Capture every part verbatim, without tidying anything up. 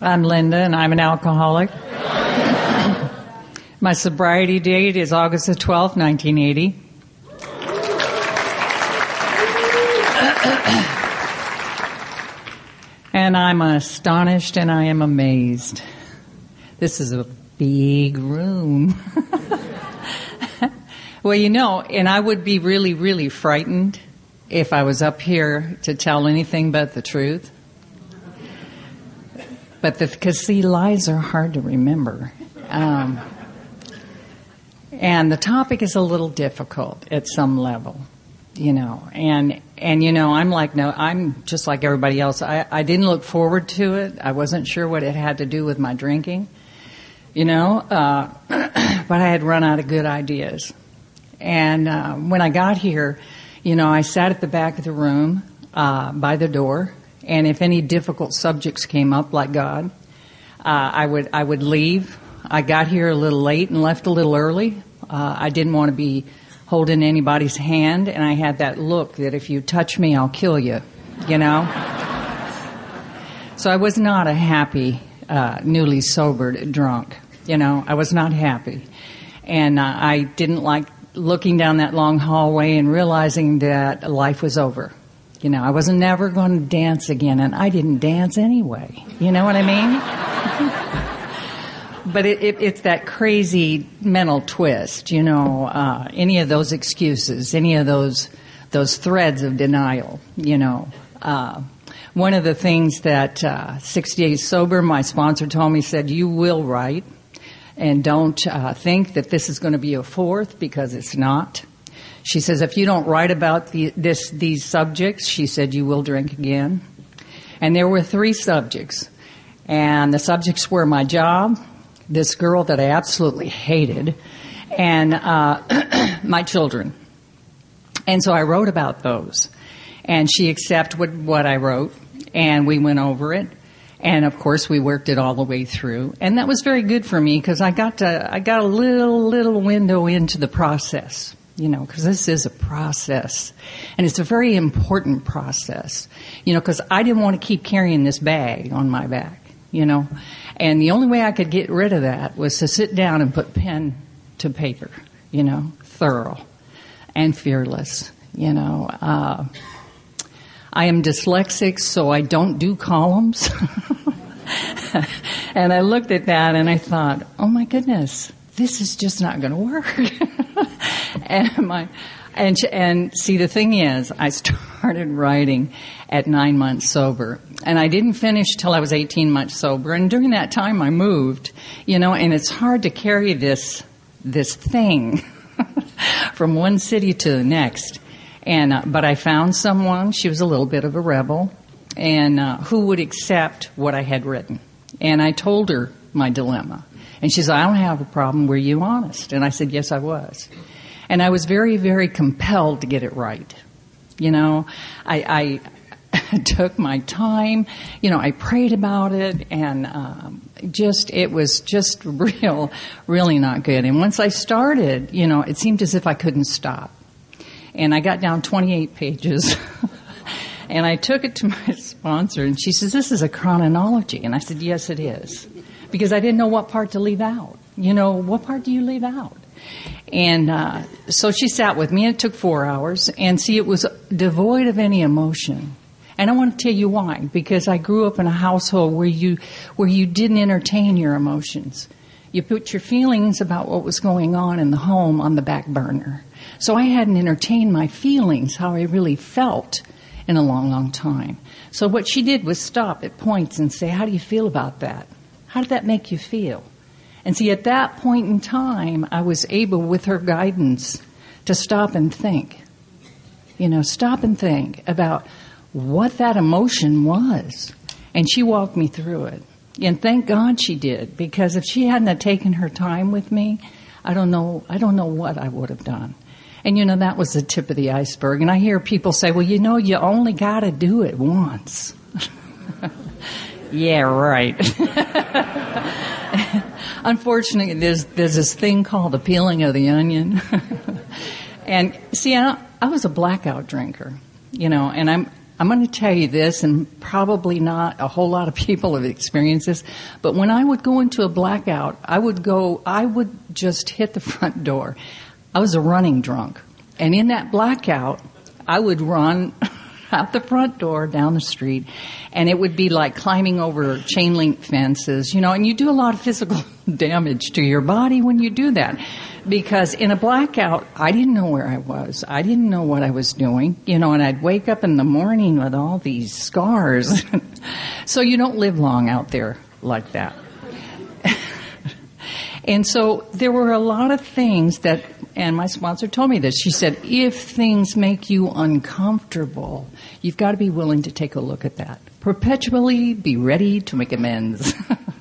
I'm Linda, and I'm an alcoholic. My sobriety date is August the twelfth, nineteen eighty. And I'm astonished and I am amazed. This is a big room. Well, you know, and I would be really, really frightened if I was up here to tell anything but the truth. But because, see, lies are hard to remember. Um, and the topic is a little difficult at some level, you know. And, and you know, I'm like, no, I'm just like everybody else. I, I didn't look forward to it. I wasn't sure what it had to do with my drinking, you know. Uh, but I had run out of good ideas. And uh, when I got here, you know, I sat at the back of the room uh, by the door. And if any difficult subjects came up, like God, uh, I would I would leave. I got here a little late and left a little early. Uh, I didn't want to be holding anybody's hand, and I had that look that if you touch me, I'll kill you, you know. So I was not a happy, uh, newly sobered drunk, you know. I was not happy, and uh, I didn't like looking down that long hallway and realizing that life was over. You know, I wasn't never going to dance again, and I didn't dance anyway. You know what I mean? But it, it, it's that crazy mental twist, you know, uh, any of those excuses, any of those those threads of denial, you know. Uh, one of the things that uh, sixty Days Sober, my sponsor told me, said, you will write, and don't uh, think that this is going to be a fourth, because it's not. She says, if you don't write about the, this, these subjects, she said, you will drink again. And there were three subjects. And the subjects were my job, this girl that I absolutely hated, and uh, my children. And so I wrote about those. And she accepted what, what I wrote, and we went over it. And, of course, we worked it all the way through. And that was very good for me, because I got to, I got a little, little window into the process. You know, because this is a process, and it's a very important process, you know, because I didn't want to keep carrying this bag on my back, you know, and the only way I could get rid of that was to sit down and put pen to paper, you know, thorough and fearless, you know. Uh, I am dyslexic, so I don't do columns. And I looked at that and I thought, oh my goodness, this is just not going to work. And my, and and see, the thing is, I started writing at nine months sober, and I didn't finish till I was eighteen months sober. And during that time, I moved, you know, and it's hard to carry this this thing from one city to the next. And uh, but I found someone. She was a little bit of a rebel, and uh, who would accept what I had written. And I told her my dilemma, and she said, "I don't have a problem. Were you honest?" And I said, "Yes, I was." And I was very, very compelled to get it right. You know, I, I took my time. You know, I prayed about it, and um, just it was just real, really not good. And once I started, you know, it seemed as if I couldn't stop. And I got down twenty-eight pages, and I took it to my sponsor, and she says, "This is a chronology." And I said, "Yes, it is," because I didn't know what part to leave out. You know, what part do you leave out? And uh, so she sat with me, and it took four hours. And see, it was devoid of any emotion. And I want to tell you why. Because I grew up in a household where you where you didn't entertain your emotions. You put your feelings about what was going on in the home on the back burner. So I hadn't entertained my feelings, how I really felt, in a long, long time. So what she did was stop at points and say, "How do you feel about that? How did that make you feel?" And see, at that point in time, I was able, with her guidance, to stop and think. You know, stop and think about what that emotion was. And she walked me through it. And thank God she did, because if she hadn't have taken her time with me, I don't know, I don't know what I would have done. And, you know, that was the tip of the iceberg. And I hear people say, well, you know, you only got to do it once. Yeah, right. Unfortunately, there's there's this thing called the peeling of the onion. And see, I, I was a blackout drinker, you know, and I'm I'm going to tell you this, and probably not a whole lot of people have experienced this, but when I would go into a blackout, I would go, I would just hit the front door. I was a running drunk. And in that blackout, I would run out the front door, down the street, and it would be like climbing over chain link fences, you know, and you do a lot of physical damage to your body when you do that. Because in a blackout, I didn't know where I was. I didn't know what I was doing, you know, and I'd wake up in the morning with all these scars. So you don't live long out there like that. And so there were a lot of things that, and my sponsor told me this. She said, if things make you uncomfortable, you've got to be willing to take a look at that. Perpetually be ready to make amends.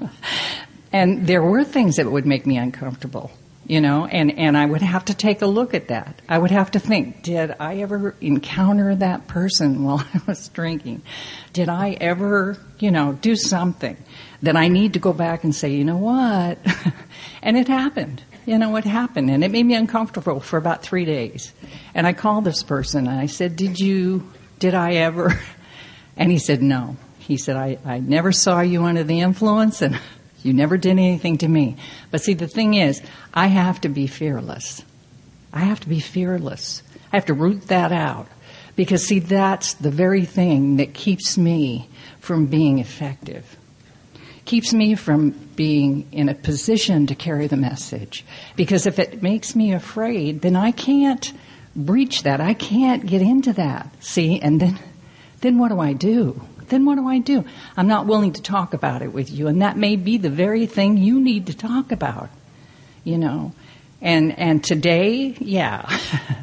And there were things that would make me uncomfortable, you know, and, and I would have to take a look at that. I would have to think, did I ever encounter that person while I was drinking? Did I ever, you know, do something that I need to go back and say, you know what? And it happened. You know, it happened. And it made me uncomfortable for about three days. And I called this person and I said, did you, did I ever? And he said, no. He said, I, I never saw you under the influence and you never did anything to me. But see, the thing is, I have to be fearless. I have to be fearless. I have to root that out. Because see, that's the very thing that keeps me from being effective. Keeps me from being in a position to carry the message. Because if it makes me afraid, then I can't breach that. I can't get into that. See, and then, then what do I do? Then what do I do? I'm not willing to talk about it with you, and that may be the very thing you need to talk about, you know. And and today, yeah,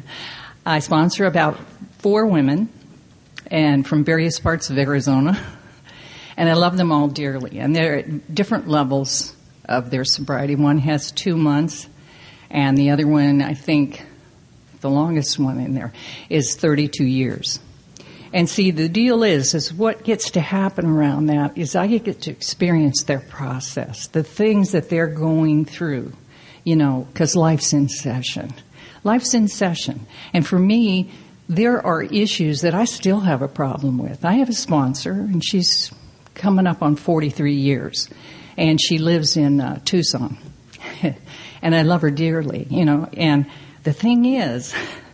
I sponsor about four women, and from various parts of Arizona, and I love them all dearly. And they're at different levels of their sobriety. One has two months, and the other one, I think, the longest one in there is thirty-two years. And see, the deal is, is what gets to happen around that is I get to experience their process, the things that they're going through, you know, because life's in session. Life's in session. And for me, there are issues that I still have a problem with. I have a sponsor, and she's coming up on forty-three years, and she lives in uh, Tucson. And I love her dearly, you know. And the thing is,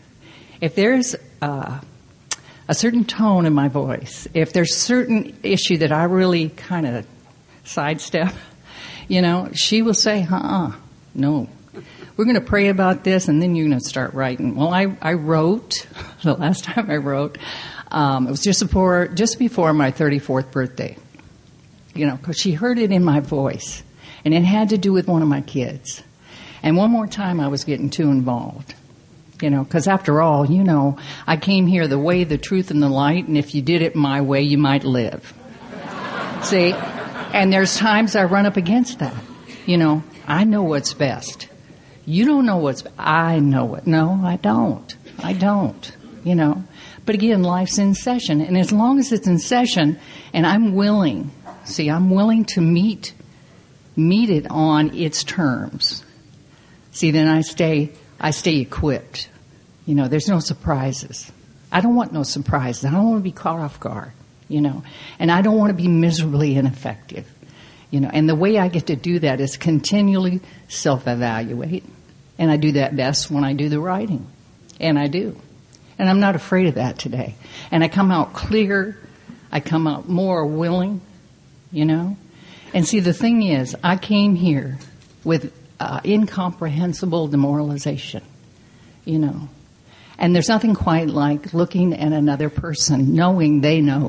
if there's uh a certain tone in my voice, if there's certain issue that I really kind of sidestep, you know, she will say, uh-uh, no. We're going to pray about this, and then you're going to start writing. Well, I, I wrote, the last time I wrote, um, it was just before, just before my thirty-fourth birthday, you know, because she heard it in my voice, and it had to do with one of my kids. And one more time I was getting too involved. You know, because after all, you know, I came here the way, the truth, and the light, and if you did it my way, you might live. See? And there's times I run up against that. You know, I know what's best. You don't know what's best. I know it. No, I don't. I don't. You know. But again, life's in session. And as long as it's in session, and I'm willing, see, I'm willing to meet, meet it on its terms. See, then I stay... I stay equipped. You know, there's no surprises. I don't want no surprises. I don't want to be caught off guard, you know. And I don't want to be miserably ineffective, you know. And the way I get to do that is continually self-evaluate. And I do that best when I do the writing. And I do. And I'm not afraid of that today. And I come out clear. I come out more willing, you know. And see, the thing is, I came here with Uh, incomprehensible demoralization, you know. And there's nothing quite like looking at another person, knowing they know.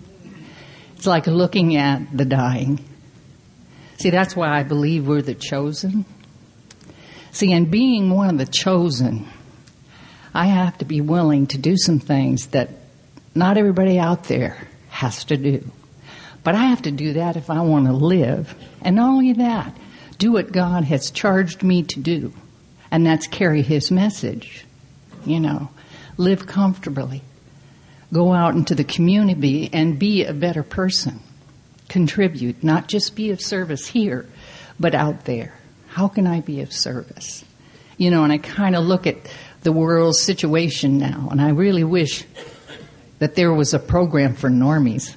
It's like looking at the dying. See, that's why I believe we're the chosen. See, and being one of the chosen, I have to be willing to do some things that not everybody out there has to do. But I have to do that if I want to live. And not only that, do what God has charged me to do, and that's carry His message, you know, live comfortably, go out into the community and be a better person, contribute, not just be of service here, but out there. How can I be of service? You know, and I kind of look at the world's situation now, and I really wish that there was a program for normies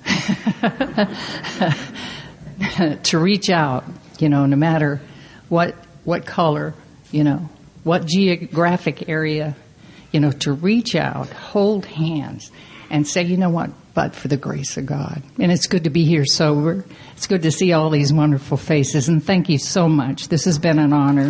to reach out, you know, no matter what what color, you know, what geographic area, you know, to reach out, hold hands, and say, you know what, but for the grace of God. And it's good to be here sober. It's good to see all these wonderful faces, and thank you so much. This has been an honor.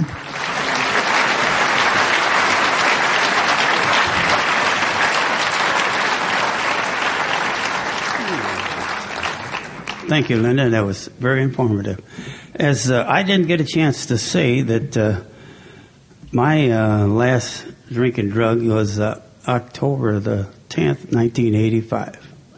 Thank you, Linda. That was very informative. As uh, I didn't get a chance to say that uh, my uh, last drinking drug was uh, October the tenth, nineteen eighty-five.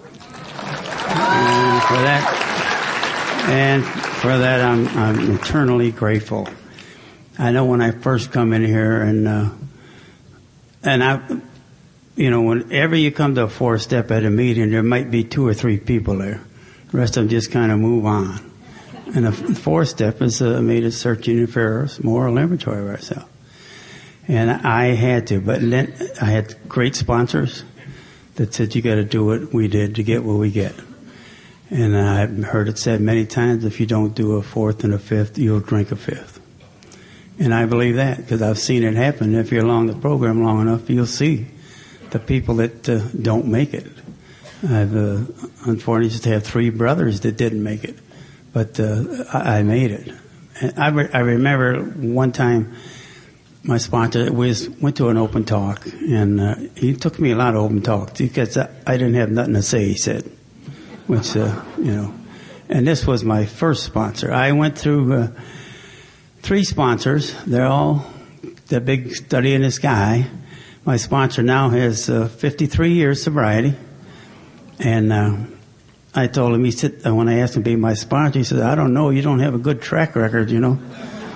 And for that, and for that, I'm, I'm eternally grateful. I know when I first come in here, and uh, and I, you know, whenever you come to a four step at a meeting, there might be two or three people there. The rest of them just kind of move on. And the fourth step is uh, made a searching and ferrous moral inventory of ourselves. And I had to, but then I had great sponsors that said, you got to do what we did to get what we get. And I've heard it said many times, if you don't do a fourth and a fifth, you'll drink a fifth. And I believe that because I've seen it happen. If you're along the program long enough, you'll see the people that uh, don't make it. I've uh, unfortunately to have three brothers that didn't make it, but uh, I, I made it. And I, re- I remember one time my sponsor was went to an open talk, and uh, he took me a lot of open talks because I, I didn't have nothing to say. He said, which uh, you know, and this was my first sponsor. I went through uh, three sponsors. They're all the big study in the sky. My sponsor now has uh, fifty-three years sobriety. And uh, I told him, he said, when I asked him to be my sponsor, he said, I don't know, you don't have a good track record, you know.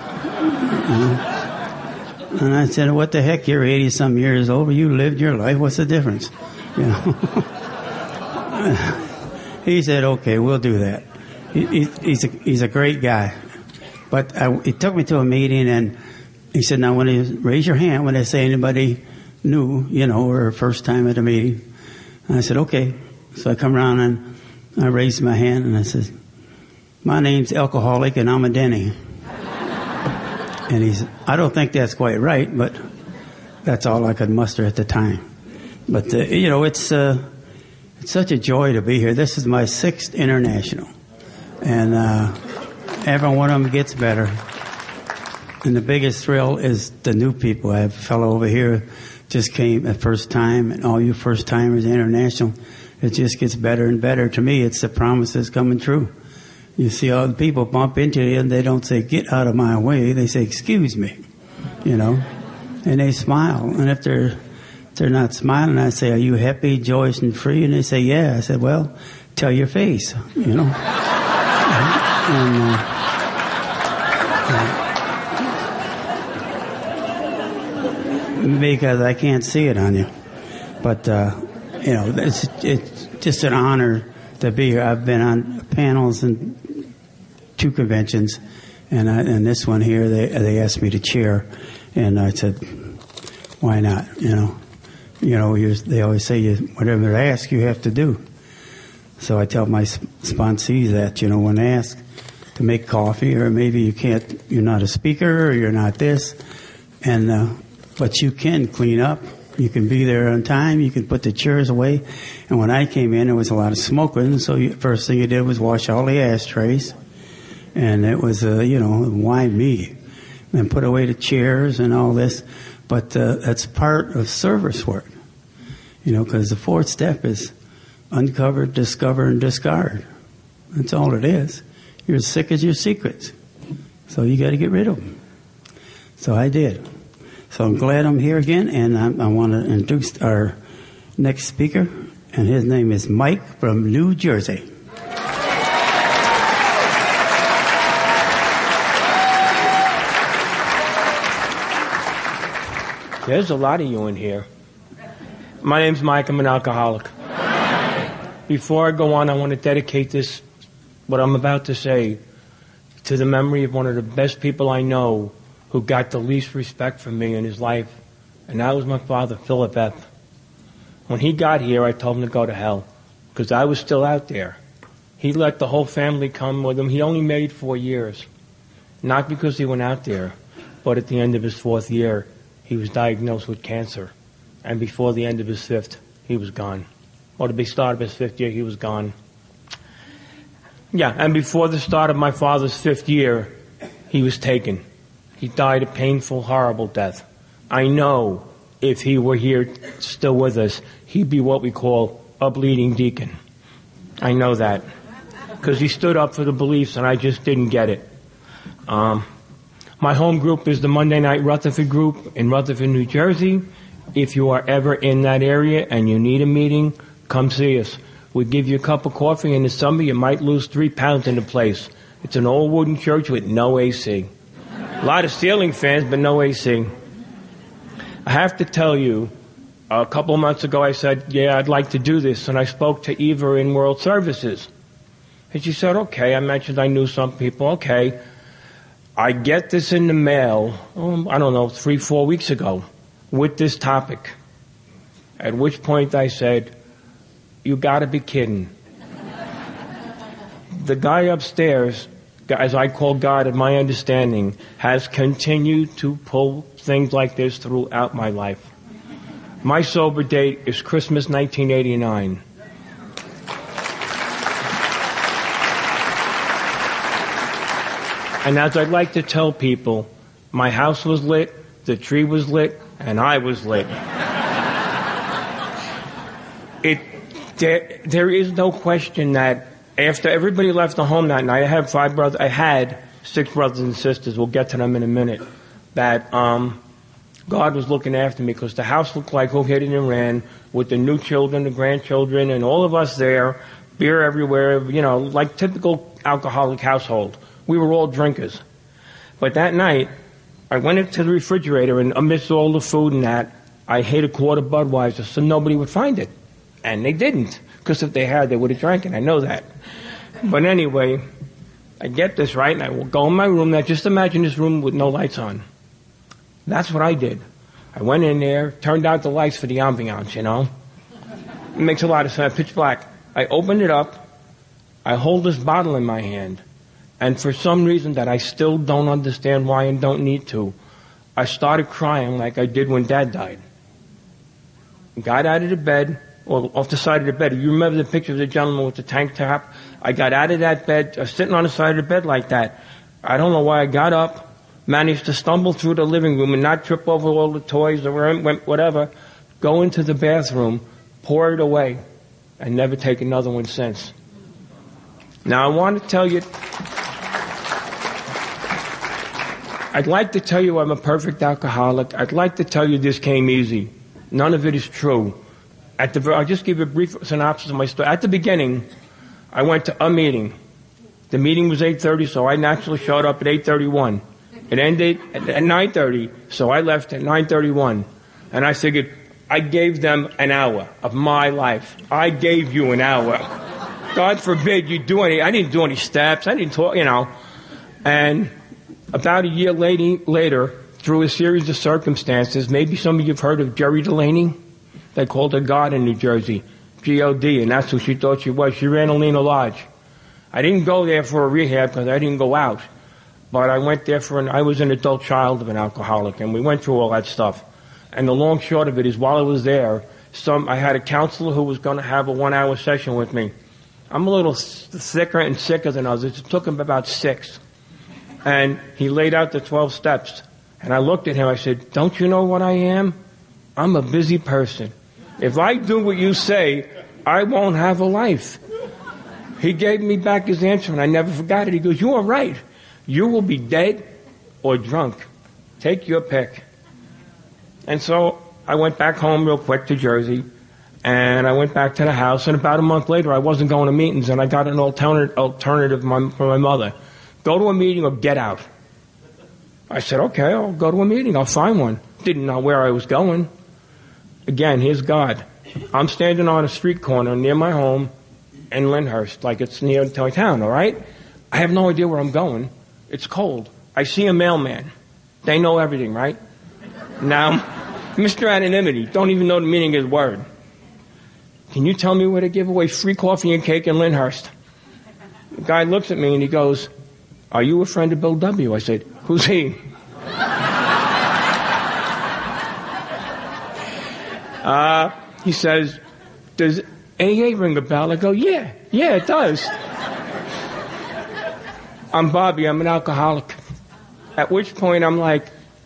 uh, and I said, what the heck, you're eighty-some years old, you lived your life, what's the difference? You know. He said, okay, we'll do that. He, he, he's, a, he's a great guy. But I, he took me to a meeting, and he said, now when you raise your hand when they say anybody new, you know, or first time at a meeting. And I said, okay. So I come around and I raised my hand and I said, my name's Alcoholic and I'm a Denny. And he said, I don't think that's quite right, but that's all I could muster at the time. But, uh, you know, it's, uh, it's such a joy to be here. This is my sixth international. And, uh, every one of them gets better. And the biggest thrill is the new people. I have a fellow over here just came at first time, and all you first timers international. It just gets better and better. To me, it's the promises coming true. You see all the people bump into you and they don't say, get out of my way. They say, excuse me, you know, and they smile. And if they're, if they're not smiling, I say, are you happy, joyous, and free? And they say, yeah. I said, well, tell your face, you know. and, uh, uh, because I can't see it on you. But, uh, you know, it's, it's just an honor to be here. I've been on panels and two conventions, and I, and this one here, they they asked me to chair, and I said, why not? You know, you know, you, they always say you whatever they ask, you have to do. So I tell my sponsees that, you know, when they ask to make coffee, or maybe you can't, you're not a speaker, or you're not this, and uh, but you can clean up. You can be there on time. You can put the chairs away. And when I came in, there was a lot of smoking. So you, first thing you did was wash all the ashtrays. And it was, uh, you know, why me? And put away the chairs and all this. But uh, that's part of service work. You know, because the fourth step is uncover, discover, and discard. That's all it is. You're as sick as your secrets. So you got to get rid of them. So I did. So I'm glad I'm here again, and I, I want to introduce our next speaker, and his name is Mike from New Jersey. There's a lot of you in here. My name's Mike. I'm an alcoholic. Before I go on, I want to dedicate this, what I'm about to say, to the memory of one of the best people I know who got the least respect from me in his life, and that was my father, Philip F. When he got here, I told him to go to hell because I was still out there. He let the whole family come with him. He only made four years. Not because he went out there, but at the end of his fourth year, he was diagnosed with cancer. And before the end of his fifth, he was gone. Or to the start of his fifth year, he was gone. Yeah, and before the start of my father's fifth year, he was taken. He died a painful, horrible death. I know if he were here still with us, he'd be what we call a bleeding deacon. I know that. Because he stood up for the beliefs and I just didn't get it. Um, my home group is the Monday Night Rutherford group in Rutherford, New Jersey. If you are ever in that area and you need a meeting, come see us. We give you a cup of coffee. In the summer, you might lose three pounds in the place. It's an old wooden church with no A C. A lot of ceiling fans, but no A C. I have to tell you, a couple of months ago I said, yeah, I'd like to do this. And I spoke to Eva in World Services. And she said, okay. I mentioned I knew some people. Okay. I get this in the mail, um, I don't know, three, four weeks ago with this topic. At which point I said, you gotta be kidding. The guy upstairs, as I call God in my understanding, has continued to pull things like this throughout my life. My sober date is Christmas nineteen eighty-nine. And as I'd like to tell people, my house was lit, the tree was lit, and I was lit. It, there, there is no question that after everybody left the home that night, I had five brothers, I had six brothers and sisters, we'll get to them in a minute, that, um, God was looking after me because the house looked like who hit it and ran with the new children, the grandchildren, and all of us there, beer everywhere, you know, like typical alcoholic household. We were all drinkers. But that night, I went into the refrigerator and amidst all the food and that, I hid a quart of Budweiser so nobody would find it. And they didn't. Because if they had, they would have drank it. I know that. But anyway, I get this right and I will go in my room. Now just imagine this room with no lights on. That's what I did. I went in there, turned out the lights for the ambiance, you know. It makes a lot of sense. Pitch black. I opened it up. I hold this bottle in my hand. And for some reason that I still don't understand why and don't need to, I started crying like I did when Dad died. Got out of the bed, or off the side of the bed. You remember the picture of the gentleman with the tank top? I got out of that bed, uh, sitting on the side of the bed like that. I don't know why I got up, managed to stumble through the living room and not trip over all the toys or whatever, go into the bathroom, pour it away, and never take another one since. Now I want to tell you, I'd like to tell you I'm a perfect alcoholic. I'd like to tell you this came easy. None of it is true. At the, I'll just give you a brief synopsis of my story. At the beginning, I went to a meeting. The meeting was eight thirty, so I naturally showed up at eight thirty-one. It ended at nine thirty, so I left at nine thirty-one. And I figured, I gave them an hour of my life. I gave you an hour. God forbid you do any, I didn't do any steps, I didn't talk, you know. And about a year later, later, through a series of circumstances, maybe some of you have heard of Jerry Delaney. They called her God in New Jersey, G O D, and that's who she thought she was. She ran Alina Lodge. I didn't go there for a rehab because I didn't go out. But I went there for an, I was an adult child of an alcoholic, and we went through all that stuff. And the long short of it is, while I was there, some, I had a counselor who was going to have a one-hour session with me. I'm a little thicker and sicker than others. It took him about six. And he laid out the twelve steps. And I looked at him, I said, don't you know what I am? I'm a busy person. If I do what you say, I won't have a life. He gave me back his answer, and I never forgot it. He goes, you are right. You will be dead or drunk. Take your pick. And so I went back home real quick to Jersey, and I went back to the house, and about a month later I wasn't going to meetings, and I got an alternative, alternative from my mother. Go to a meeting or get out. I said, okay, I'll go to a meeting. I'll find one. Didn't know where I was going. Again, here's God. I'm standing on a street corner near my home in Lyndhurst, like it's near town, all right? I have no idea where I'm going. It's cold. I see a mailman. They know everything, right? Now, Mister Anonymity, don't even know the meaning of his word. can you tell me where to give away free coffee and cake in Lyndhurst? The guy looks at me and he goes, are you a friend of Bill W? I said, who's he? uh, he says, does A A ring a bell? I go, yeah, yeah, it does. I'm Bobby, I'm an alcoholic. At which point I'm like,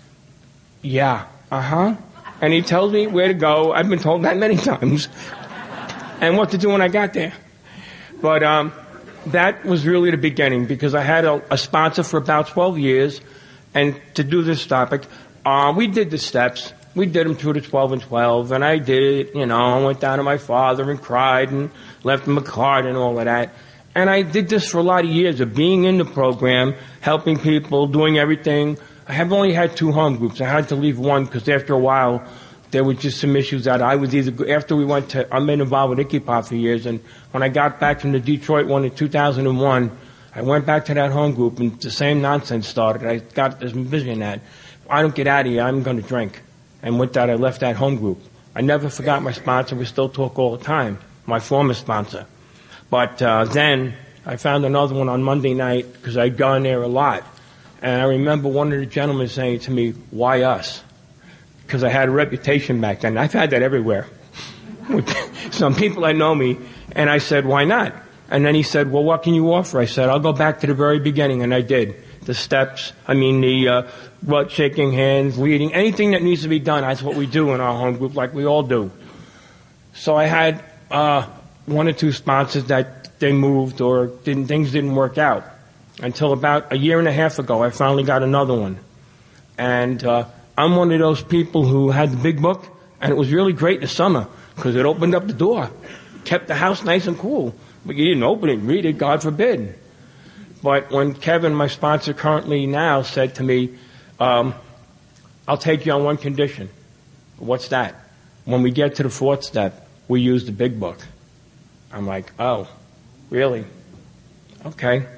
yeah, uh-huh. And he tells me where to go. I've been told that many times. And what to do when I got there. But um, that was really the beginning, because I had a, a sponsor for about twelve years. And to do this topic, uh, we did the steps. We did them through the twelve and twelve. And I did it, you know, I went down to my father and cried and left him a card and all of that. And I did this for a lot of years of being in the program, helping people, doing everything. I have only had two home groups. I had to leave one because after a while, there were just some issues that I was either, after we went to, I've been involved with Icky Pop for years, and when I got back from the Detroit one in two thousand one, I went back to that home group and the same nonsense started. I got this vision that, I don't get out of here, I'm going to drink. And with that, I left that home group. I never forgot my sponsor. We still talk all the time, my former sponsor. But uh, then I found another one on Monday night because I'd gone there a lot. And I remember one of the gentlemen saying to me, why us? Because I had a reputation back then. I've had that everywhere. Some people that know me. And I said, why not? And then he said, well, what can you offer? I said, I'll go back to the very beginning. And I did. The steps, I mean, the uh, what, shaking hands, leading, anything that needs to be done. That's what we do in our home group, like we all do. So I had uh, one or two sponsors that they moved or didn't, things didn't work out. Until about a year and a half ago, I finally got another one. And uh, I'm one of those people who had the big book, and it was really great in the summer because it opened up the door, kept the house nice and cool. But you didn't open it and read it, God forbid. But when Kevin, my sponsor currently now, said to me, um, I'll take you on one condition. What's that? When we get to the fourth step, we use the big book. I'm like, oh, really? Okay.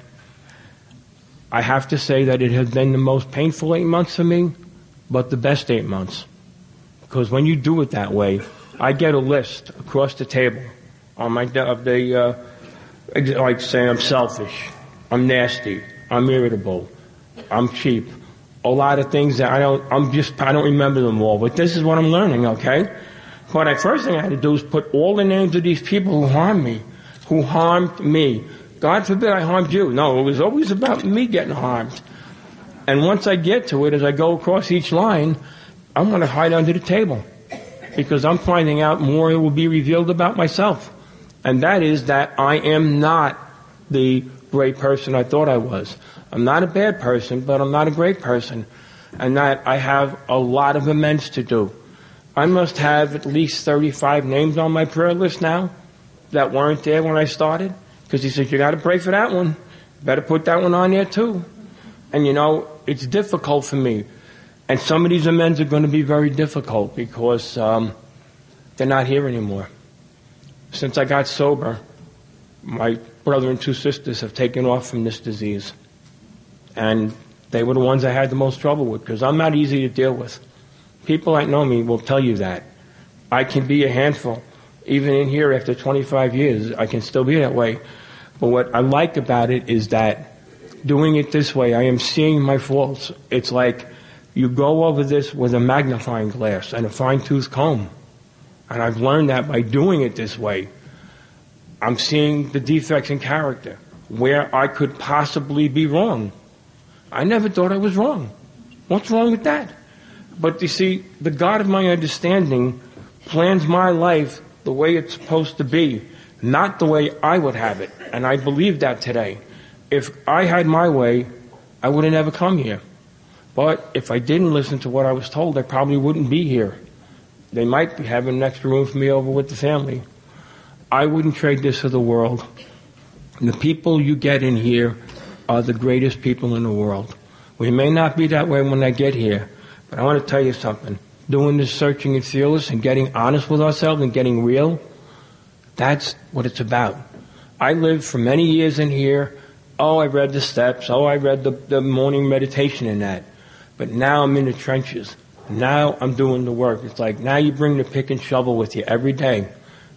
I have to say that it has been the most painful eight months for me, but the best eight months. Because when you do it that way, I get a list across the table on my of the uh, like saying I'm selfish, I'm nasty, I'm irritable, I'm cheap. A lot of things that I don't, I'm just, I don't remember them all. But this is what I'm learning, okay? But the first thing I had to do is put all the names of these people who harmed me, who harmed me. God forbid I harmed you. No, it was always about me getting harmed. And once I get to it, as I go across each line, I'm going to hide under the table. Because I'm finding out more will be revealed about myself. And that is that I am not the great person I thought I was. I'm not a bad person, but I'm not a great person. And that I have a lot of amends to do. I must have at least thirty-five names on my prayer list now that weren't there when I started. Because he said, you got to pray for that one. Better put that one on there too. And you know, it's difficult for me. And some of these amends are going to be very difficult because um, they're not here anymore. Since I got sober, my brother and two sisters have taken off from this disease. And they were the ones I had the most trouble with because I'm not easy to deal with. People that know me will tell you that. I can be a handful. Even in here after twenty-five years, I can still be that way. But what I like about it is that doing it this way, I am seeing my faults. It's like you go over this with a magnifying glass and a fine-tooth comb. And I've learned that by doing it this way. I'm seeing the defects in character, where I could possibly be wrong. I never thought I was wrong. What's wrong with that? But you see, the God of my understanding plans my life the way it's supposed to be, not the way I would have it. And I believe that today. If I had my way, I would have never come here. But if I didn't listen to what I was told, I probably wouldn't be here. They might be having an extra room for me over with the family. I wouldn't trade this for the world. And the people you get in here are the greatest people in the world. We may not be that way when I get here, but I want to tell you something. Doing this searching and fearless and getting honest with ourselves and getting real, that's what it's about. I lived for many years in here. Oh, I read the steps. Oh, I read the, the morning meditation in that. But now I'm in the trenches. Now I'm doing the work. It's like now you bring the pick and shovel with you every day.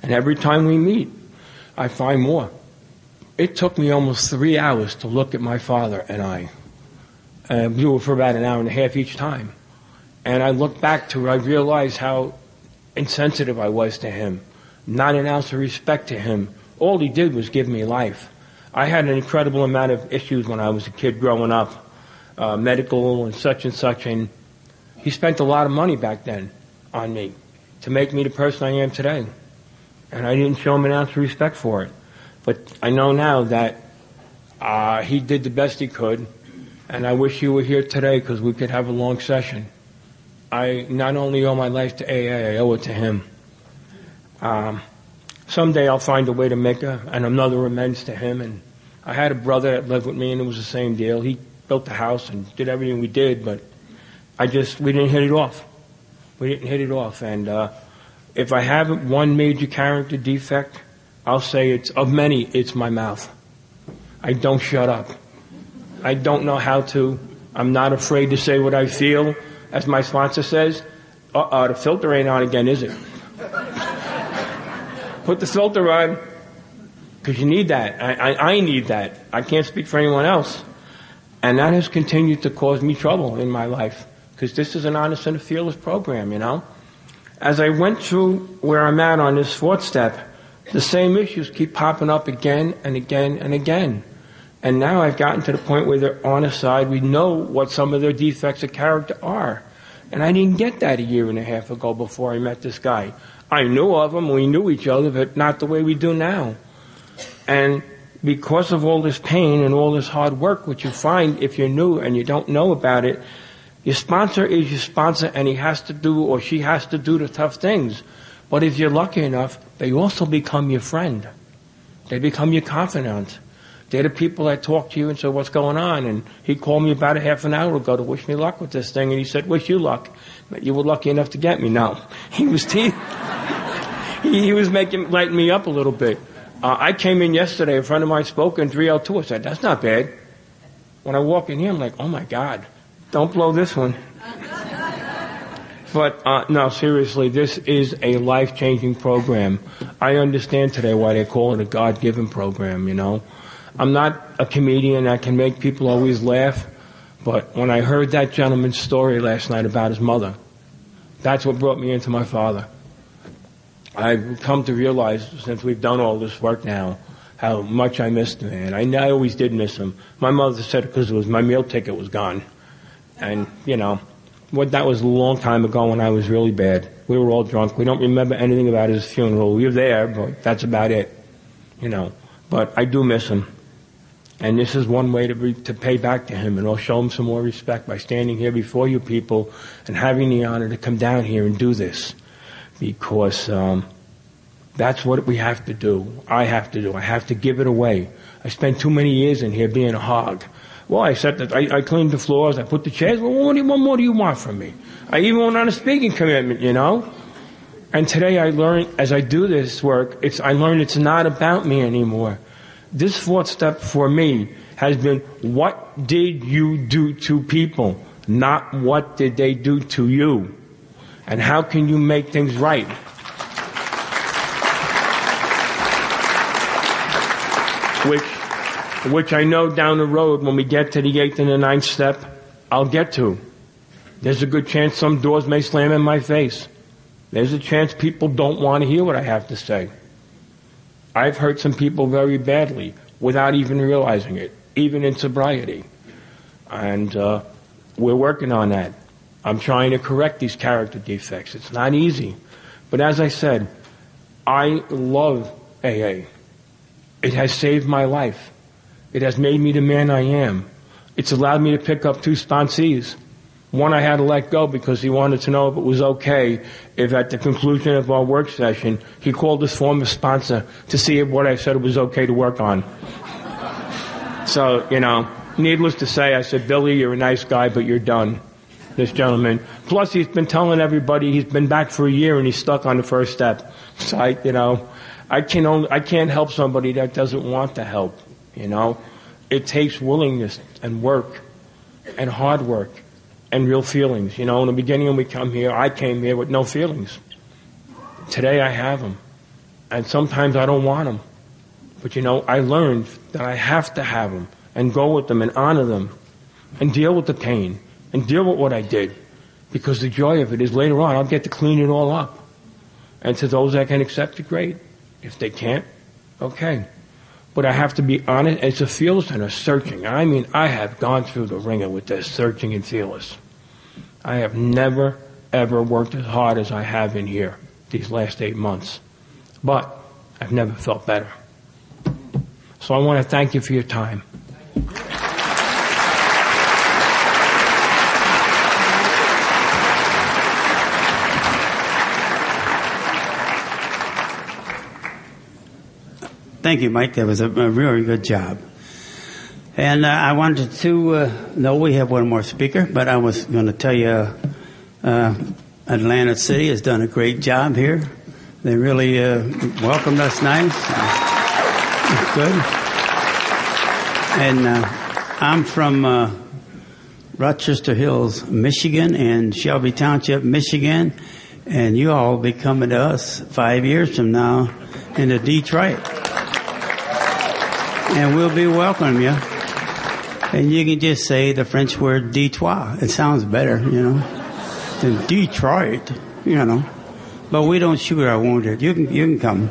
And every time we meet, I find more. It took me almost three hours to look at my father and I. Uh, we were for about an hour and a half each time. And I look back to it, I realized how insensitive I was to him. Not an ounce of respect to him. All he did was give me life. I had an incredible amount of issues when I was a kid growing up, uh, medical and such and such, and he spent a lot of money back then on me to make me the person I am today. And I didn't show him an ounce of respect for it. But I know now that uh, he did the best he could, and I wish you were here today because we could have a long session. I not only owe my life to A A, I owe it to him. Um, someday I'll find a way to make a, and another amends to him. And I had a brother that lived with me, and it was the same deal. He built the house and did everything we did, but I just, we didn't hit it off. We didn't hit it off. And uh, if I have one major character defect, I'll say it's, of many, it's my mouth. I don't shut up. I don't know how to. I'm not afraid to say what I feel. As my sponsor says, uh-uh, the filter ain't on again, is it? Put the filter on, because you need that. I, I, I need that. I can't speak for anyone else. And that has continued to cause me trouble in my life, because this is an honest and a fearless program, you know. As I went through where I'm at on this fourth step, the same issues keep popping up again and again and again. And now I've gotten to the point where they're on a side. We know what some of their defects of character are. And I didn't get that a year and a half ago before I met this guy. I knew of him, we knew each other, but not the way we do now. And because of all this pain and all this hard work, what you find if you're new and you don't know about it, your sponsor is your sponsor and he has to do or she has to do the tough things. But if you're lucky enough, they also become your friend. They become your confidant. They're the people that talk to you and say, what's going on? And he called me about a half an hour ago to wish me luck with this thing. And he said, wish you luck. But you were lucky enough to get me. No. He was te- he, he was making, lighting me up a little bit. Uh, I came in yesterday, a friend of mine spoke in three oh two. I said, that's not bad. When I walk in here, I'm like, oh my God, don't blow this one. But, uh, no, seriously, this is a life-changing program. I understand today why they call it a God-given program, you know. I'm not a comedian that can make people always laugh, but when I heard that gentleman's story last night about his mother, that's what brought me into my father. I've come to realize, since we've done all this work now, how much I missed the man. I, I always did miss him. My mother said it because it was my meal ticket was gone. And, you know, what that was a long time ago when I was really bad. We were all drunk. We don't remember anything about his funeral. We were there, but that's about it, you know. But I do miss him. And this is one way to re- to pay back to him, and I'll show him some more respect by standing here before you people and having the honor to come down here and do this. Because um, that's what we have to do. I have to do. I have to give it away. I spent too many years in here being a hog. Well, I said that I, I cleaned the floors, I put the chairs. Well, what, do you, what more do you want from me? I even went on a speaking commitment, you know. And today I learned, as I do this work, it's I learned it's not about me anymore. This fourth step for me has been, what did you do to people? Not what did they do to you? And how can you make things right? Which, which I know down the road when we get to the eighth and the ninth step, I'll get to. There's a good chance some doors may slam in my face. There's a chance people don't want to hear what I have to say. I've hurt some people very badly without even realizing it, even in sobriety. And uh, we're working on that. I'm trying to correct these character defects. It's not easy. But as I said, I love A A. It has saved my life. It has made me the man I am. It's allowed me to pick up two sponsees. One I had to let go because he wanted to know if it was okay if at the conclusion of our work session, he called his former sponsor to see if what I said was okay to work on. So, you know, needless to say, I said, Billy, you're a nice guy, but you're done. This gentleman. Plus, he's been telling everybody he's been back for a year and he's stuck on the first step. So, I, you know, I can only, I can't help somebody that doesn't want to help, you know. It takes willingness and work and hard work. And real feelings. You know, in the beginning when we come here, I came here with no feelings. Today I have them. And sometimes I don't want them. But, you know, I learned that I have to have them and go with them and honor them and deal with the pain and deal with what I did. Because the joy of it is later on I'll get to clean it all up. And to those that can accept it, great. If they can't, okay. But I have to be honest. It's a fearless and a searching. I mean, I have gone through the ringer with this searching and fearless. I have never, ever worked as hard as I have in here these last eight months. But I've never felt better. So I want to thank you for your time. Thank you, Mike. That was a, a really good job. And uh, I wanted to uh, know we have one more speaker, but I was going to tell you uh, Atlanta City has done a great job here. They really uh, welcomed us nice. It's good. And uh, I'm from uh, Rochester Hills, Michigan, and Shelby Township, Michigan. And you all will be coming to us five years from now into Detroit. And we'll be welcoming you. And you can just say the French word Detroit. It sounds better, you know, than Detroit, you know. But we don't shoot our wounded. You can, you can come.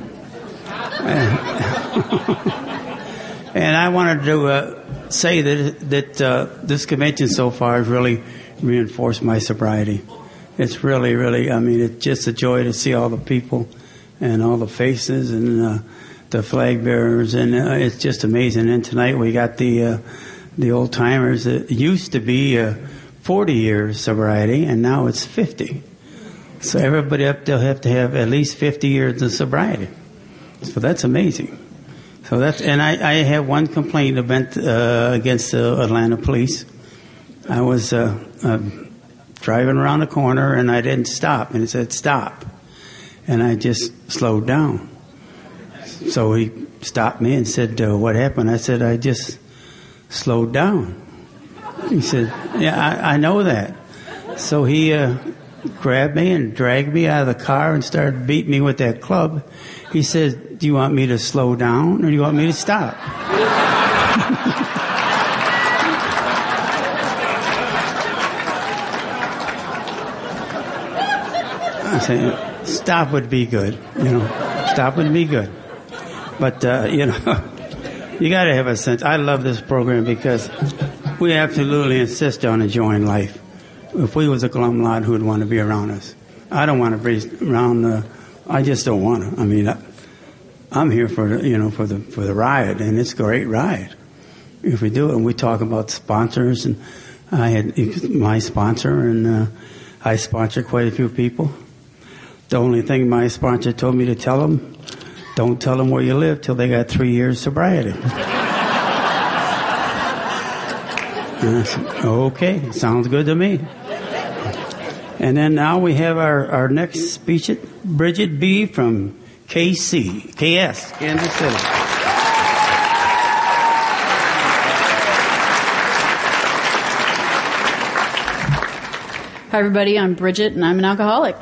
And I wanted to uh, say that that uh, this convention so far has really reinforced my sobriety. It's really, really, I mean, it's just a joy to see all the people and all the faces and uh, the flag bearers, and uh, it's just amazing. And tonight we got the uh, the old timers. It used to be uh, forty years sobriety, and now it's fifty. So everybody up there have to have at least fifty years of sobriety. So that's amazing. So that's, and I, I have one complaint event uh, against the Atlanta police. I was uh, uh, driving around the corner and I didn't stop, and it said stop, and I just slowed down. So he stopped me and said, uh, what happened? I said, I just slowed down. He said, yeah, I, I know that. So he uh, grabbed me and dragged me out of the car and started beating me with that club. He said, do you want me to slow down or do you want me to stop? I said, stop would be good, you know, stop would be good. But, uh, you know, you got to have a sense. I love this program because we absolutely insist on enjoying life. If we was a glum lot, who would want to be around us? I don't want to be around. Uh, I just don't want to. I mean, I, I'm here for you know for the for the ride, and it's a great ride. If we do it, and we talk about sponsors, and I had my sponsor, and uh, I sponsor quite a few people. The only thing my sponsor told me to tell them. Don't tell them where you live till they got three years sobriety. Said, okay, sounds good to me. And then now we have our, our next speaker, Bridget B. from K C, K S, Kansas City. Hi, everybody. I'm Bridget, and I'm an alcoholic.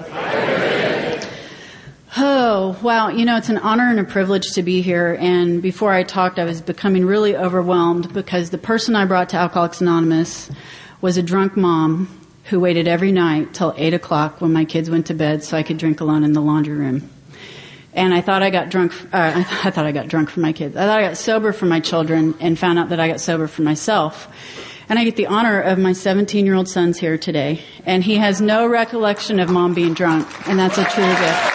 Oh, wow. You know, it's an honor and a privilege to be here. And before I talked, I was becoming really overwhelmed because the person I brought to Alcoholics Anonymous was a drunk mom who waited every night till eight o'clock when my kids went to bed so I could drink alone in the laundry room. And I thought I got drunk, uh, I thought I got drunk for my kids. I thought I got sober for my children and found out that I got sober for myself. And I get the honor of my seventeen-year-old son's here today. And he has no recollection of mom being drunk. And that's a true gift.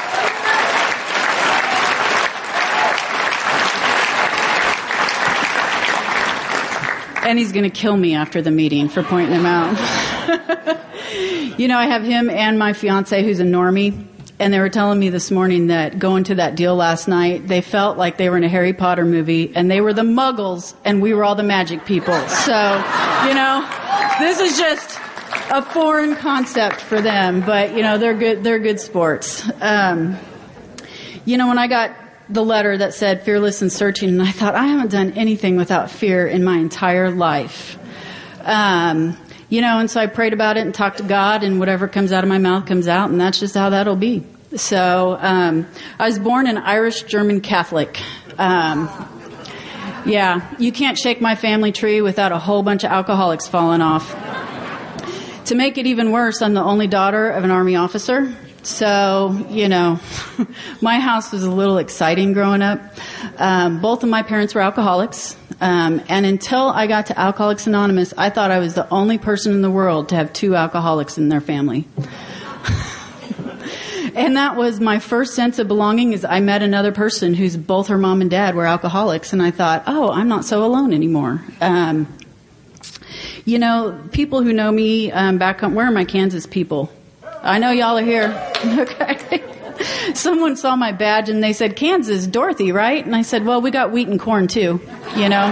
And he's going to kill me after the meeting for pointing him out. You know, I have him and my fiance who's a normie. And they were telling me this morning that going to that deal last night, they felt like they were in a Harry Potter movie and they were the muggles and we were all the magic people. So, you know, this is just a foreign concept for them. But, you know, they're good, they're good sports. Um, you know, when I got the letter that said fearless and searching, and I thought, I haven't done anything without fear in my entire life. Um, you know, and so I prayed about it and talked to God, and whatever comes out of my mouth comes out, and that's just how that'll be. So um, I was born an Irish-German Catholic. Um, yeah, you can't shake my family tree without a whole bunch of alcoholics falling off. To make it even worse, I'm the only daughter of an Army officer. So, you know, my house was a little exciting growing up. Um, both of my parents were alcoholics. Um, and until I got to Alcoholics Anonymous, I thought I was the only person in the world to have two alcoholics in their family. And that was my first sense of belonging, is I met another person whose both her mom and dad were alcoholics. And I thought, oh, I'm not so alone anymore. Um, you know, people who know me um, back home, where are my Kansas people? I know y'all are here. Okay. Someone saw my badge and they said, Kansas, Dorothy, right? And I said, well, we got wheat and corn too, you know.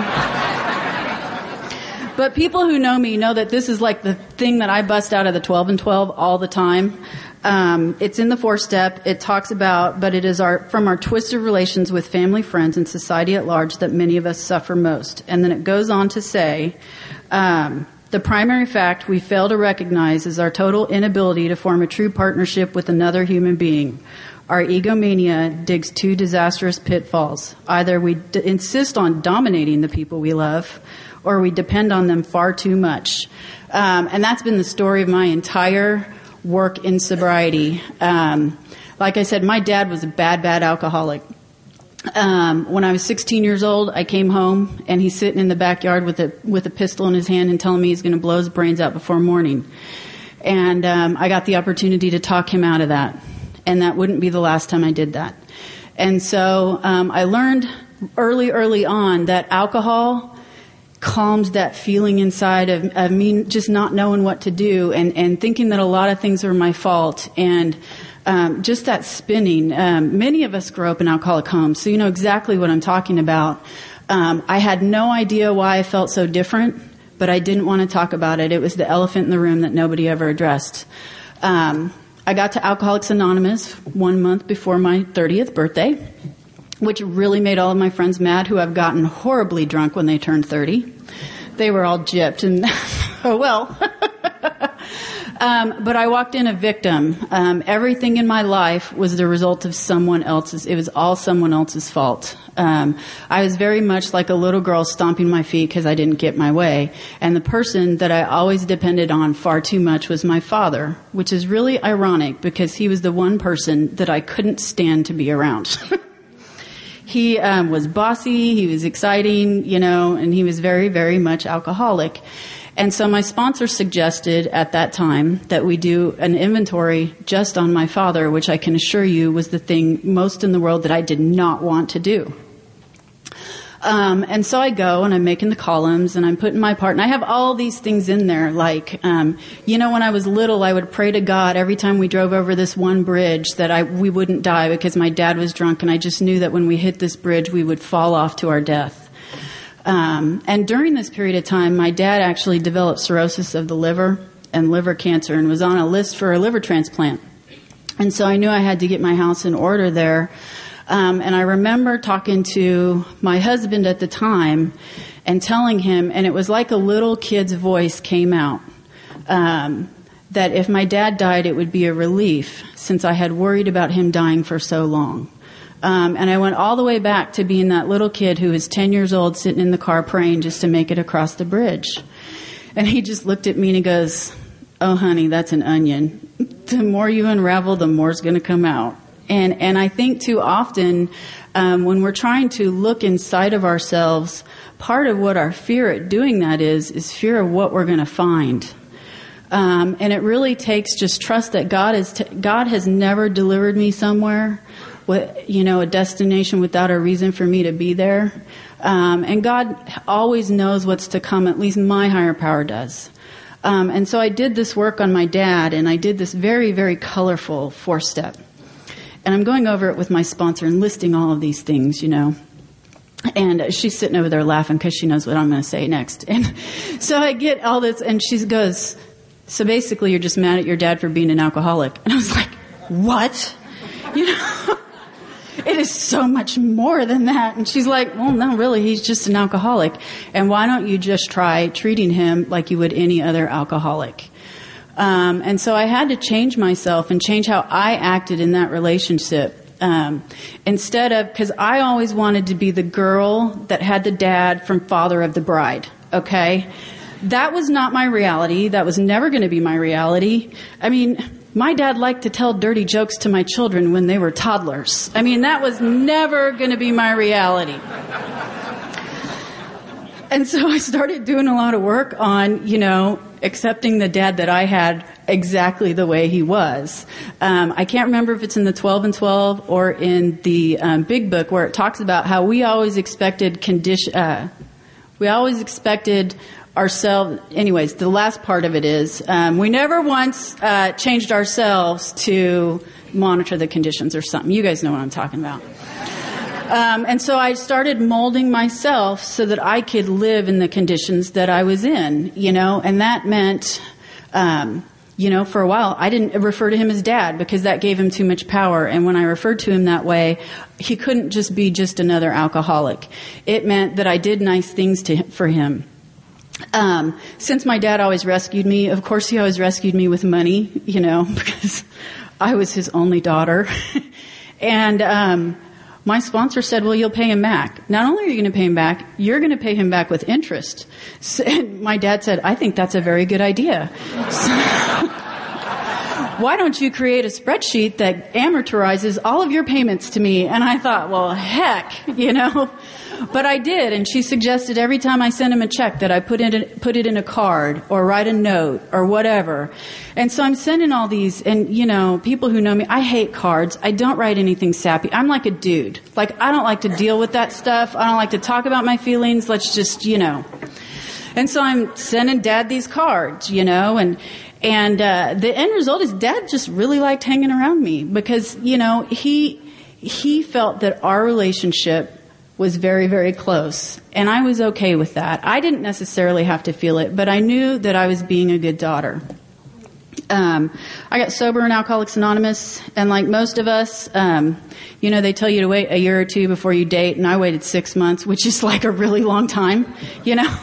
But people who know me know that this is like the thing that I bust out of the twelve and twelve all the time. Um, it's in the four-step. It talks about, but it is our from our twisted relations with family, friends, and society at large that many of us suffer most. And then it goes on to say, um, the primary fact we fail to recognize is our total inability to form a true partnership with another human being. Our egomania digs two disastrous pitfalls. Either we d- insist on dominating the people we love, or we depend on them far too much. Um, and that's been the story of my entire work in sobriety. Um, like I said, my dad was a bad, bad alcoholic. Um, when I was sixteen years old, I came home and he's sitting in the backyard with a, with a pistol in his hand and telling me he's going to blow his brains out before morning. And, um, I got the opportunity to talk him out of that. And that wouldn't be the last time I did that. And so, um, I learned early, early on that alcohol calms that feeling inside of, of me just not knowing what to do and, and thinking that a lot of things are my fault. And, Um, just that spinning. Um, many of us grow up in alcoholic homes, so you know exactly what I'm talking about. Um, I had no idea why I felt so different, but I didn't want to talk about it. It was the elephant in the room that nobody ever addressed. Um, I got to Alcoholics Anonymous one month before my thirtieth birthday, which really made all of my friends mad who have gotten horribly drunk when they turned thirty. They were all gypped and, oh well. Um, but I walked in a victim. Um, everything in my life was the result of someone else's. It was all someone else's fault. Um, I was very much like a little girl stomping my feet because I didn't get my way. And the person that I always depended on far too much was my father, which is really ironic because he was the one person that I couldn't stand to be around. He um, was bossy, he was exciting, you know, and he was very, very much alcoholic. And so my sponsor suggested at that time that we do an inventory just on my father, which I can assure you was the thing most in the world that I did not want to do. Um, and so I go and I'm making the columns and I'm putting my part, and I have all these things in there. Like, um, you know, when I was little, I would pray to God every time we drove over this one bridge that I we wouldn't die because my dad was drunk, and I just knew that when we hit this bridge, we would fall off to our death. Um, and during this period of time, my dad actually developed cirrhosis of the liver and liver cancer and was on a list for a liver transplant. And so I knew I had to get my house in order there. Um, and I remember talking to my husband at the time and telling him, and it was like a little kid's voice came out, um, that if my dad died, it would be a relief since I had worried about him dying for so long. Um, and I went all the way back to being that little kid who was ten years old sitting in the car praying just to make it across the bridge. And he just looked at me and he goes, oh, honey, that's an onion. The more you unravel, the more is going to come out. And, and I think too often, um, when we're trying to look inside of ourselves, part of what our fear at doing that is, is fear of what we're going to find. Um, and it really takes just trust that God is, t- God has never delivered me somewhere, with, you know, a destination without a reason for me to be there. Um, and God always knows what's to come, at least my higher power does. Um, and so I did this work on my dad, and I did this very, very colorful four-step. And I'm going over it with my sponsor and listing all of these things, you know. And she's sitting over there laughing because she knows what I'm going to say next. And so I get all this, and she goes, so basically you're just mad at your dad for being an alcoholic. And I was like, what? You know, it is so much more than that. And she's like, well, no, really, he's just an alcoholic. And why don't you just try treating him like you would any other alcoholic? Um, and so I had to change myself and change how I acted in that relationship. Um, instead of, because I always wanted to be the girl that had the dad from Father of the Bride, okay? That was not my reality. That was never going to be my reality. I mean, my dad liked to tell dirty jokes to my children when they were toddlers. I mean, that was never going to be my reality. And so I started doing a lot of work on, you know, accepting the dad that I had exactly the way he was. Um, I can't remember if it's in the twelve and twelve or in the um, Big Book where it talks about how we always expected condition, uh, we always expected ourselves, anyways, the last part of it is, um, we never once uh, changed ourselves to monitor the conditions or something. You guys know what I'm talking about. Um, and so I started molding myself so that I could live in the conditions that I was in, you know, and that meant, um, you know, for a while I didn't refer to him as dad because that gave him too much power. And when I referred to him that way, he couldn't just be just another alcoholic. It meant that I did nice things to for him. Um, since my dad always rescued me, of course he always rescued me with money, you know, because I was his only daughter. and, um, my sponsor said, well, you'll pay him back. Not only are you going to pay him back, you're going to pay him back with interest. So, and my dad said, I think that's a very good idea. So, why don't you create a spreadsheet that amortizes all of your payments to me? And I thought, well, heck, you know. But I did, and she suggested every time I sent him a check that I put it put it in a card or write a note or whatever. And so I'm sending all these, and you know, people who know me, I hate cards. I don't write anything sappy. I'm like a dude. Like, I don't like to deal with that stuff. I don't like to talk about my feelings. Let's just, you know. And so I'm sending Dad these cards, you know, and and uh the end result is Dad just really liked hanging around me because, you know, he he felt that our relationship was very, very close. And I was okay with that. I didn't necessarily have to feel it, but I knew that I was being a good daughter. Um, I got sober in Alcoholics Anonymous, and like most of us, um, you know, they tell you to wait a year or two before you date, and I waited six months, which is like a really long time, you know.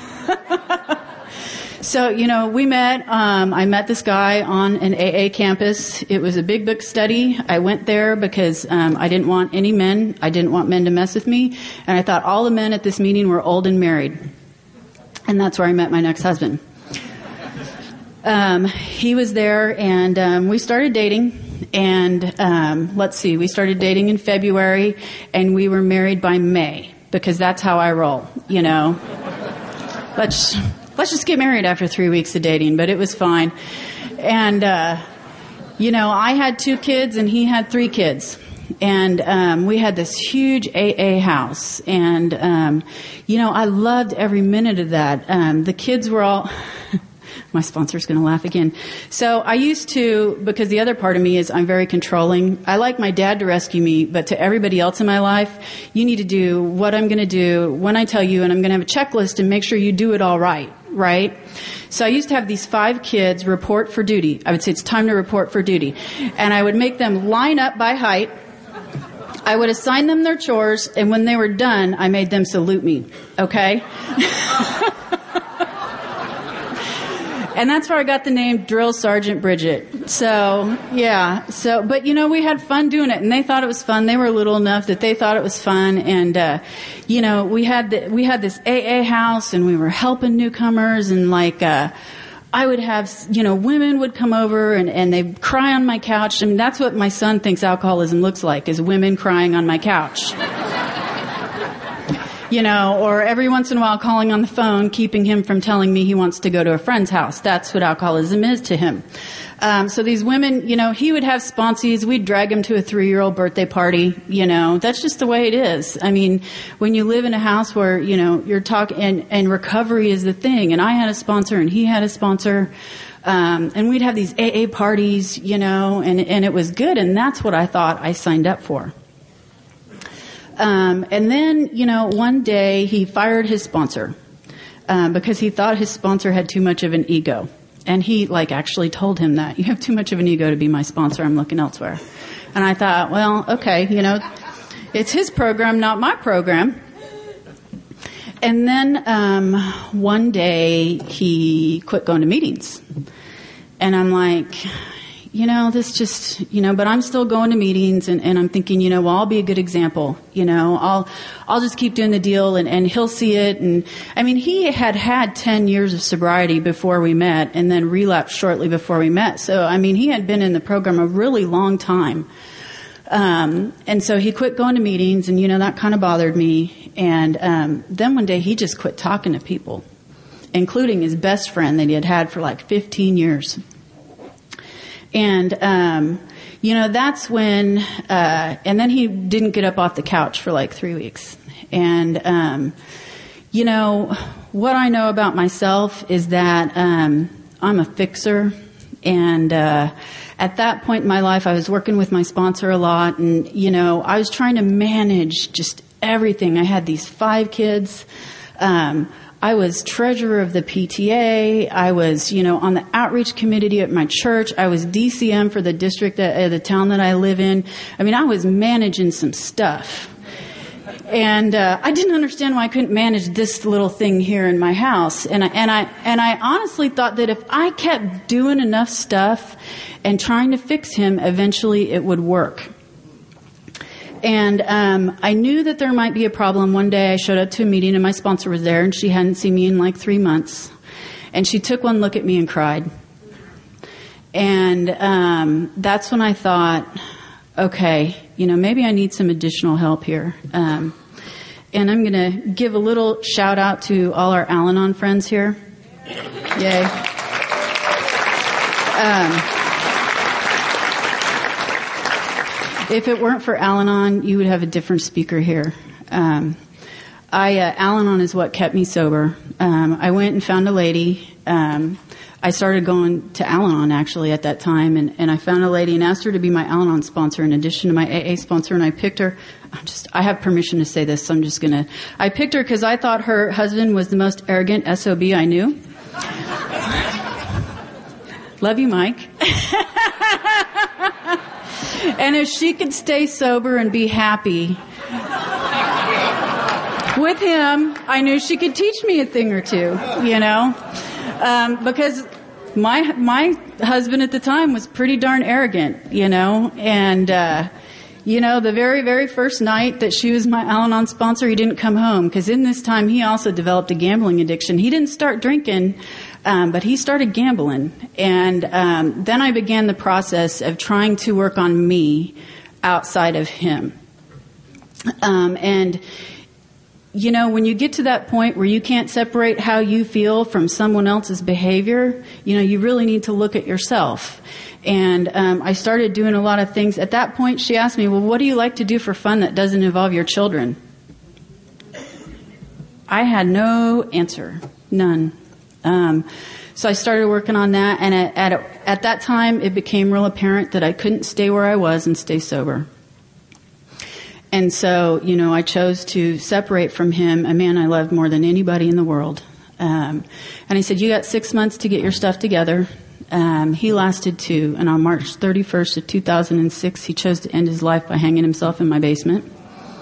So, you know, we met, um, I met this guy on an A A campus. It was a big book study. I went there because, um, I didn't want any men. I didn't want men to mess with me. And I thought all the men at this meeting were old and married. And that's where I met my next husband. Um, he was there and, um, we started dating. And, um, let's see, we started dating in February and we were married by May because that's how I roll, you know. Let's, Let's just get married after three weeks of dating, but it was fine. And, uh, you know, I had two kids and he had three kids. And, um, we had this huge A A house. And, um, you know, I loved every minute of that. Um, the kids were all, my sponsor's going to laugh again. So I used to, because the other part of me is I'm very controlling. I like my dad to rescue me, but to everybody else in my life, you need to do what I'm going to do when I tell you, and I'm going to have a checklist and make sure you do it all right. Right? So I used to have these five kids report for duty. I would say it's time to report for duty. And I would make them line up by height. I would assign them their chores, and when they were done, I made them salute me. Okay? And that's where I got the name Drill Sergeant Bridget. So, yeah. So, but you know, we had fun doing it, and they thought it was fun. They were little enough that they thought it was fun, and uh, you know, we had the, we had this A A house, and we were helping newcomers, and like, uh, I would have, you know, women would come over and, and they'd cry on my couch. I mean, that's what my son thinks alcoholism looks like, is women crying on my couch. You know, or every once in a while calling on the phone, keeping him from telling me he wants to go to a friend's house. That's what alcoholism is to him. Um, so these women, you know, he would have sponsees. We'd drag him to a three-year-old birthday party. You know, that's just the way it is. I mean, when you live in a house where, you know, you're talking, and, and recovery is the thing. And I had a sponsor and he had a sponsor. Um, and we'd have these A A parties, you know, and, and it was good. And that's what I thought I signed up for. Um, and then, you know, one day he fired his sponsor, um, because he thought his sponsor had too much of an ego. And he, like, actually told him that. You have too much of an ego to be my sponsor. I'm looking elsewhere. And I thought, well, okay, you know, it's his program, not my program. And then, um, one day he quit going to meetings. And I'm like, you know, this just, you know, but I'm still going to meetings and, and I'm thinking, you know, well, I'll be a good example. You know, I'll, I'll just keep doing the deal and, and he'll see it. And I mean, he had had ten years of sobriety before we met and then relapsed shortly before we met. So, I mean, he had been in the program a really long time. Um, and so he quit going to meetings and, you know, that kind of bothered me. And, um, then one day he just quit talking to people, including his best friend that he had had for like fifteen years. And, um, you know, that's when, uh, and then he didn't get up off the couch for like three weeks. And, um, you know, what I know about myself is that, um, I'm a fixer. And, uh, at that point in my life, I was working with my sponsor a lot. And, you know, I was trying to manage just everything. I had these five kids. Um, I was treasurer of the P T A. I was, you know, on the outreach committee at my church. I was D C M for the district, that, uh, the town that I live in. I mean, I was managing some stuff. And, uh, I didn't understand why I couldn't manage this little thing here in my house. And I, and I, and I honestly thought that if I kept doing enough stuff and trying to fix him, eventually it would work. And um I knew that there might be a problem. One day I showed up to a meeting and my sponsor was there and she hadn't seen me in like three months. And she took one look at me and cried. And um that's when I thought, okay, you know, maybe I need some additional help here. Um and I'm going to give a little shout out to all our Al-Anon friends here. Yay. Um If it weren't for Al-Anon, you would have a different speaker here. Um, I, uh, Al-Anon is what kept me sober. Um, I went and found a lady. Um, I started going to Al-Anon actually at that time, and, and I found a lady and asked her to be my Al-Anon sponsor in addition to my A A sponsor, and I picked her. I'm just, I have permission to say this, so I'm just gonna. I picked her because I thought her husband was the most arrogant S O B I knew. Love you, Mike. And if she could stay sober and be happy with him, I knew she could teach me a thing or two, you know, um, because my my husband at the time was pretty darn arrogant, you know, and uh, you know, the very very first night that she was my Al-Anon sponsor, he didn't come home because in this time he also developed a gambling addiction. He didn't start drinking. Um, but he started gambling, and um, then I began the process of trying to work on me outside of him. Um, and, you know, when you get to that point where you can't separate how you feel from someone else's behavior, you know, you really need to look at yourself. And um, I started doing a lot of things. At that point, she asked me, well, what do you like to do for fun that doesn't involve your children? I had no answer. None. Um, so I started working on that, and at, at at that time, it became real apparent that I couldn't stay where I was and stay sober. And so, you know, I chose to separate from him, a man I loved more than anybody in the world. Um, and he said, you got six months to get your stuff together. Um, he lasted two, and on March thirty-first of two thousand six, he chose to end his life by hanging himself in my basement.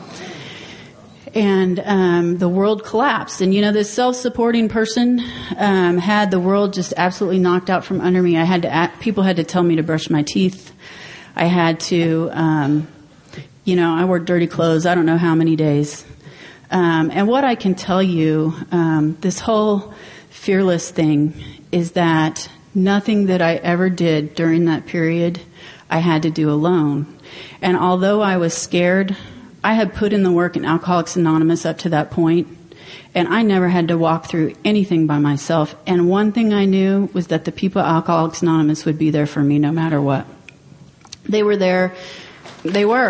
And um, the world collapsed. And, you know, this self-supporting person um, had the world just absolutely knocked out from under me. I had to act, people had to tell me to brush my teeth. I had to, um, you know, I wore dirty clothes. I don't know how many days. Um, and what I can tell you, um, this whole fearless thing is that nothing that I ever did during that period I had to do alone. And although I was scared, I had put in the work in Alcoholics Anonymous up to that point, and I never had to walk through anything by myself. And one thing I knew was that the people at Alcoholics Anonymous would be there for me no matter what. They were there. They were.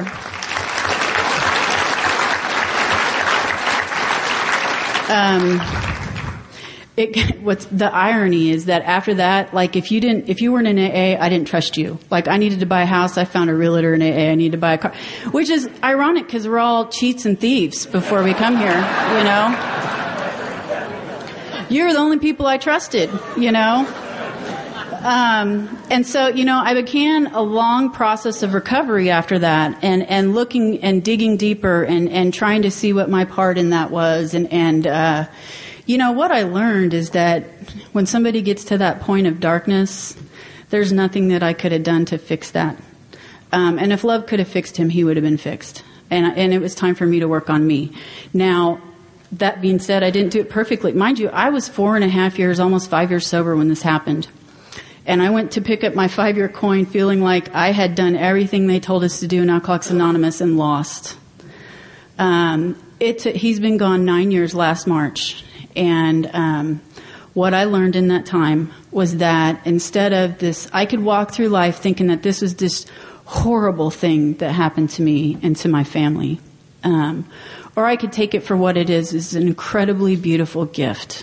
Um, it, what's the irony is that after that, like if you didn't, if you weren't in A A, I didn't trust you. Like I needed to buy a house, I found a realtor in A A. I needed to buy a car, which is ironic because we're all cheats and thieves before we come here, you know. You're the only people I trusted, you know. Um, and so, you know, I began a long process of recovery after that, and, and looking and digging deeper and, and trying to see what my part in that was. And, and, uh, you know, what I learned is that when somebody gets to that point of darkness, There's nothing that I could have done to fix that. Um, and if love could have fixed him, he would have been fixed. And, and it was time for me to work on me. Now, that being said, I didn't do it perfectly. Mind you, I was four and a half years, almost five years sober when this happened. And I went to pick up my five-year coin feeling like I had done everything they told us to do in Alcoholics Anonymous and lost. Um, it, he's been gone nine years last March. And um, what I learned in that time was that instead of this, I could walk through life thinking that this was this horrible thing that happened to me and to my family. Um, or I could take it for what it is, is an incredibly beautiful gift.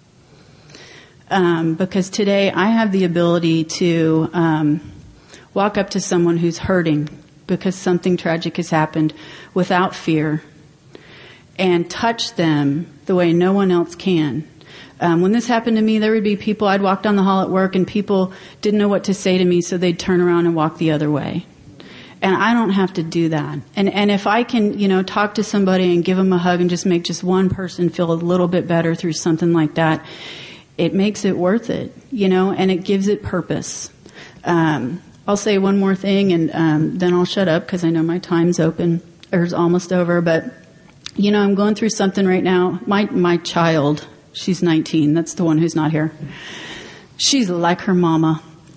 Um, because today I have the ability to um, walk up to someone who's hurting because something tragic has happened without fear and touch them the way no one else can. Um, when this happened to me, there would be people, I'd walk down the hall at work and people didn't know what to say to me, so they'd turn around and walk the other way. And I don't have to do that. And and if I can, you know, talk to somebody and give them a hug and just make just one person feel a little bit better through something like that, it makes it worth it, you know, and it gives it purpose. Um, I'll say one more thing and um, then I'll shut up because I know my time's open, or is almost over. But, you know, I'm going through something right now. My my child, she's nineteen. That's the one who's not here. She's like her mama.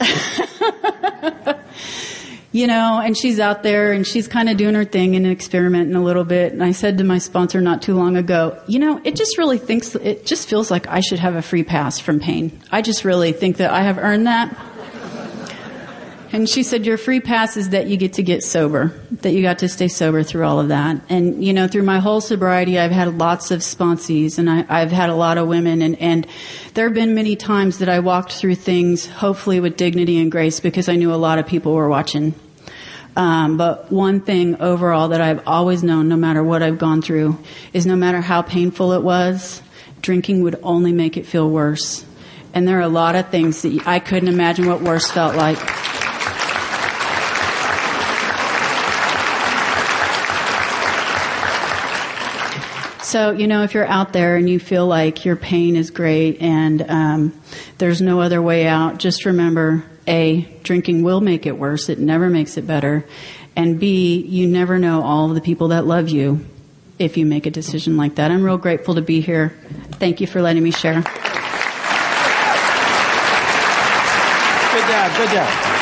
You know, and she's out there and she's kind of doing her thing and experimenting a little bit. And I said to my sponsor not too long ago, you know, it just really thinks, it just feels like I should have a free pass from pain. I just really think that I have earned that. And she said, your free pass is that you get to get sober, that you got to stay sober through all of that. And, you know, through my whole sobriety, I've had lots of sponsees and I, I've had a lot of women. And, and there have been many times that I walked through things, hopefully with dignity and grace, because I knew a lot of people were watching. Um, but one thing overall that I've always known, no matter what I've gone through, is no matter how painful it was, drinking would only make it feel worse. And there are a lot of things that I couldn't imagine what worse felt like. So, you know, if you're out there and you feel like your pain is great and um, there's no other way out, just remember, A, drinking will make it worse. It never makes it better. And B, you never know all of the people that love you if you make a decision like that. I'm real grateful to be here. Thank you for letting me share. Good job, good job.